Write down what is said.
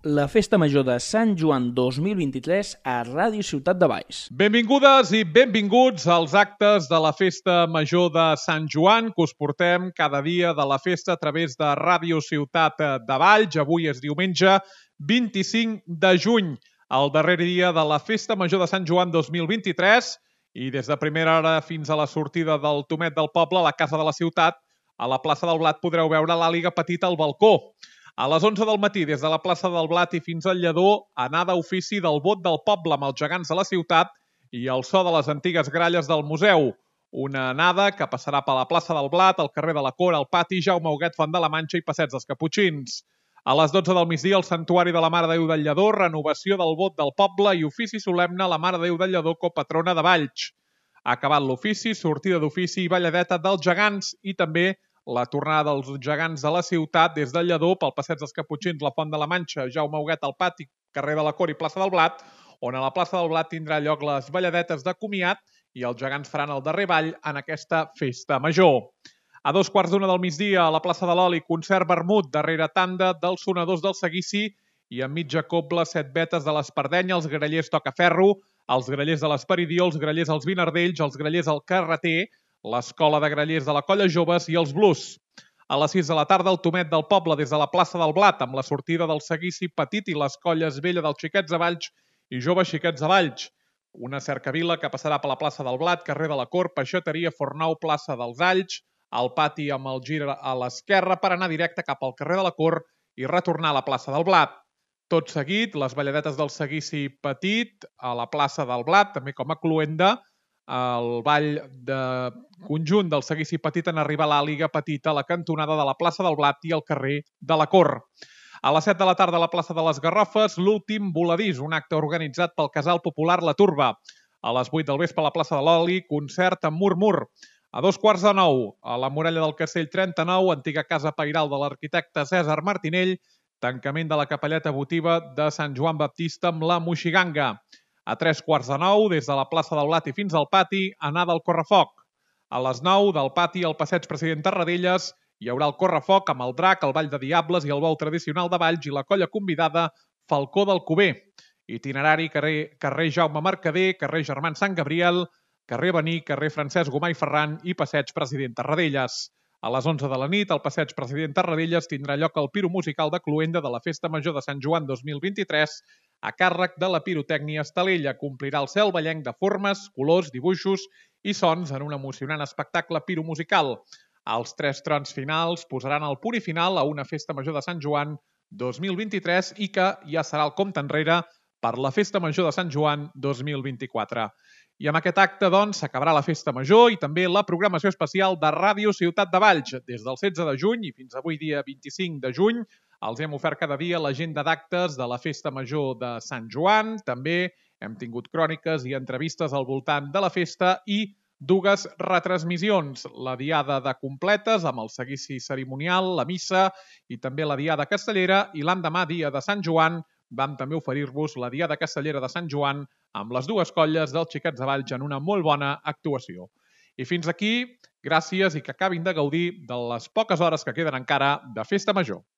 La Festa Major de Sant Joan 2023 a Ràdio Ciutat de Valls. Benvingudes i benvinguts als actes de la Festa Major de Sant Joan que us portem cada dia de la festa a través de Ràdio Ciutat de Valls. Avui és diumenge 25 de juny, el darrer dia de la Festa Major de Sant Joan 2023 i des de primera hora fins a la sortida del Tomet del Poble a la Casa de la Ciutat, a la plaça del Blat podreu veure l'Àliga Petita al balcó. A les 11 del matí, des de la plaça del Blat i fins al Lledó, anada a ofici del vot del poble amb els gegants de la ciutat i el so de les antigues gralles del museu. Una anada que passarà per la plaça del Blat, el carrer de la Cora, el pati, Jaume Huguet, Font de la Manxa i Passeig dels Caputxins. A les 12 del migdia, el Santuari de la Mare de Déu del Lledó, renovació del vot del poble i ofici solemne a la Mare de Déu del Lledó, copatrona de Valls. Acabat l'ofici, sortida d'ofici i balladeta dels gegants i també la tornada dels gegants de la ciutat des del Lledó pel Passeig dels Caputxins, la Font de la Manxa, Jaume Huguet, el pati, carrer de la Cora i plaça del Blat, on a la plaça del Blat tindrà lloc les balladetes de comiat i els gegants faran el darrer ball en aquesta festa major. A 2:15 del migdia, a la plaça de l'Oli, concert vermut, darrere tanda dels sonadors del Seguici i en mitja cobla, 7 vetes de l'Espardenya, els grallers Tocaferro, els grallers de l'Esperidió, els grallers als Vinardells, els grallers al Carreter, l'Escola de Grallers de la Colla Joves i els Blues. A les 6 de la tarda, el Tomet del Poble des de la plaça del Blat, amb la sortida del Seguici Petit i les colles Vella dels Xiquets de Valls i Joves Xiquets de Valls. Una cercavila que passarà per la plaça del Blat, carrer de la Cor, Peixateria, Fornou, plaça dels Alls, al pati amb el gir a l'esquerra per anar directe cap al carrer de la Cor i retornar a la plaça del Blat. Tot seguit, les balladetes del Seguici Petit a la plaça del Blat, també com a cloenda, el ball de conjunt del Seguici Petit en arribar a l'Àliga Petita a la cantonada de la plaça del Blat i al carrer de la Cor. A les 7 de la tarda a la plaça de les Garrofes, l'últim voladís, un acte organitzat pel Casal Popular La Turba. A les 8 del vespre a la plaça de l'Oli, concert amb Murmur. A 8:45, a la muralla del Castell 39, antiga casa pairal de l'arquitecte Cèsar Martinell, tancament de la capelleta votiva de Sant Joan Baptista amb la Moixiganga. A 8:45, des de la plaça del Blat i fins al pati, anada al correfoc. A les 9, del pati al passeig President Tarradellas, hi haurà el correfoc amb el drac, el ball de diables i el bou tradicional de Valls i la colla convidada Falcó del Cuber. Itinerari carrer Jaume Mercader, carrer Germán Sant Gabriel, carrer Bení, carrer Francesc Gomà i Ferran i passeig President Tarradellas. A les 11 de la nit, al passeig President Tarradellas tindrà lloc el piro musical de cloenda de la Festa Major de Sant Joan 2023 a càrrec de la pirotècnia Estalella. Complirà el cel vallenc de formes, colors, dibuixos i sons en un emocionant espectacle piromusical. Els 3 trons finals posaran el punt i final a una Festa Major de Sant Joan 2023 i que ja serà el compte enrere per la Festa Major de Sant Joan 2024. I amb aquest acte, doncs, s'acabarà la Festa Major i també la programació especial de Ràdio Ciutat de Valls. Des del 16 de juny i fins avui dia 25 de juny els hem ofert cada dia l'agenda d'actes de la Festa Major de Sant Joan. També hem tingut cròniques i entrevistes al voltant de la festa i 2 retransmissions. La diada de completes amb el seguici cerimonial, la missa i també la diada castellera i l'endemà, dia de Sant Joan, vam també oferir-vos la diada castellera de Sant Joan amb les 2 colles dels Xiquets de Valls en una molt bona actuació. I fins aquí, gràcies i que acabin de gaudir de les poques hores que queden encara de Festa Major.